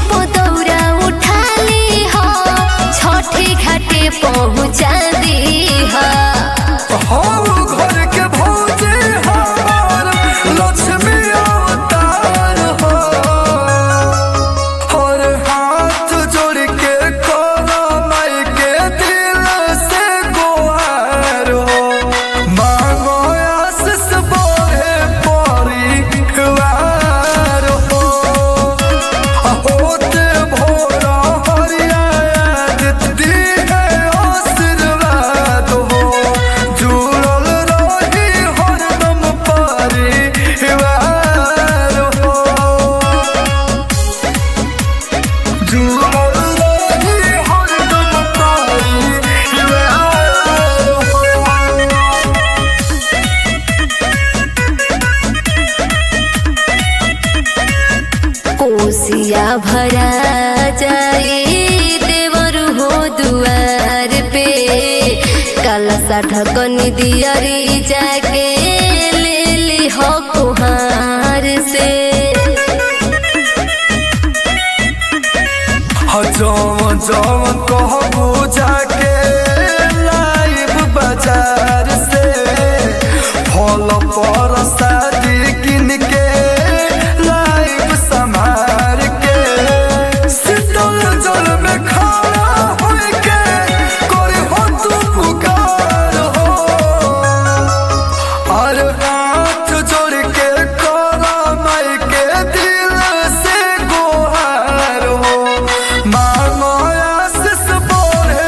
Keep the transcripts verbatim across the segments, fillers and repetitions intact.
पदौरा उठा ली हो छठी घाटे पहुँचा दी हो। घर के भौजी हमार लक्ष्मी अवतार हो। और हाथ जोड़ के करो माई के दिल से गुहार हो। मांगो आशीष बोले परिवार हो। होते भोरा हरिया दी है आशीर्वाद हो। जुड़ल रही हरदम परिवार हो। जुड़ल रही हरदम कोसिया भरा जाए देवर हो दुआर पे कलशा ढकन दियरी जाके ले ली हो कुहार से। जवन जवन कहबू जाके लाइव बाजार से फल पर शादी किन के लाइव संभार के। शीतल जल में खड़ा होई के करे हो तू पुकार हो। और हाथ जोड़ के करो माई के दिल से गुहार हो। मांगो आशीष बोले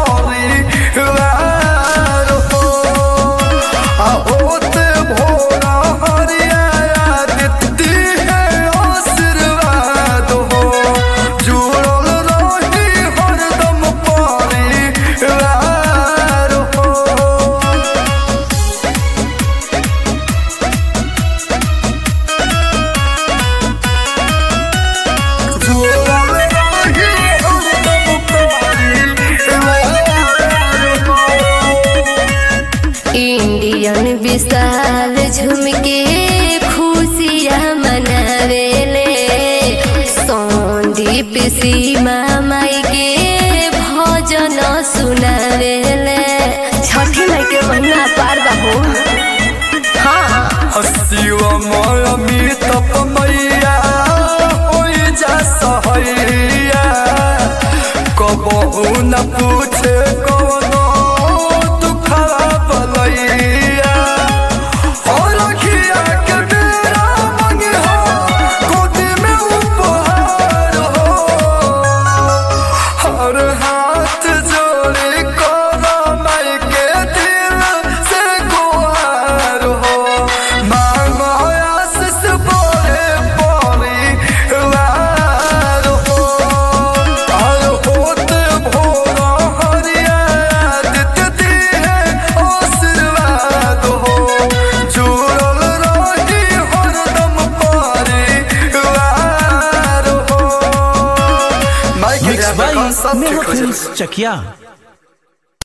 परिवार हो। आ होते भोरा हरिया दी है आशीर्वाद हो। जुड़ल रही हरदम परिवार हो। जुड़ल रही हरदम परिवार हो। इंडियन विशाल झुमके खुशियाँ मनावेले संदीप सीमा माई के भजन सुनावेले। छठी माई के महीना पार बहो। हाँ शिवमय मितप मैया होई जा सहैया। कबहू न पूछे कौनो दुखड़ा बलैया। और अखिया के बेरा मंगी हो गोदी में उपहार हो। और हाथ जोड़ी करो माई के दिल से गुहार हो। मांगो आशीष बोले परिवार हो। और होते भोरा हरिया दी है आशीर्वाद हो। जुड़ल रही हरदम परिवार हो। माई के मिक्स बाय सब मेगा ठीक हो फिल्म्स जाएगा। चकिया।